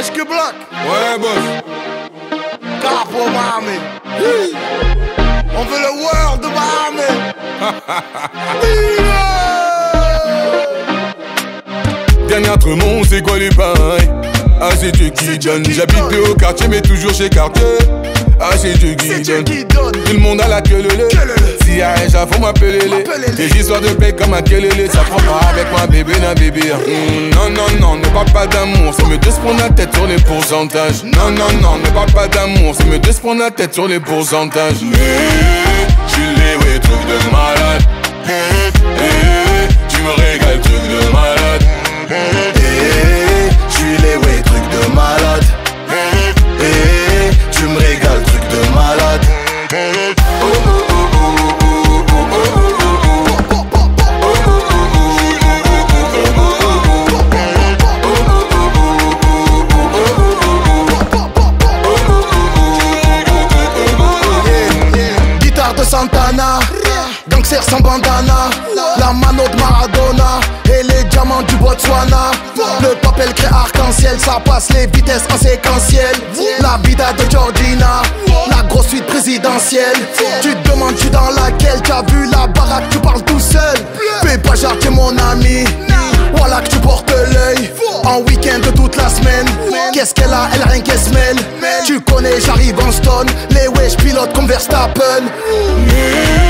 HQ Block. Ouais, boss. Capo, mami. On veut le world de Miami. Dernier Tremont, c'est quoi les pareils? Ah, c'est Dieu qui donne. J'habite plus au quartier, mais toujours chez Cartier. Ah, c'est Dieu qui donne. Tout le monde a la queue lele. Si y'a un chat, faut m'appeler les. Des histoires de paix comme un kelele. Ça prend pas avec moi, bébé, non, bébé. Non, non, non, ne parle pas d'amour. C'est mieux de se prendre la tête sur les pourcentages. Non, non, non, ne parle pas d'amour. C'est mieux de se prendre la tête sur les pourcentages. J'suis les ouais, truc de malade. Tu me régales, truc de malade. J'suis les way, truc de malade. Tu me régales, truc de malade. Guitare de Santana, gangster sans bandana, la mano de Maradona et les diamants du Botswana. Le papel crée arc-en-ciel, ça passe les vitesses en séquentiel. La vida de Georgina, la grosse suite présidentielle. Tu te demandes tu dans laquelle, t'as vu la baraque, tu parles tout seul. Fais pas genre t'es mon ami, voilà que tu portes l'œil. En week-end de toute la semaine, qu'est-ce qu'elle a, elle a rien qu'elle se mêle. Tu connais, j'arrive en stone, les wesh pilote comme Verstappen.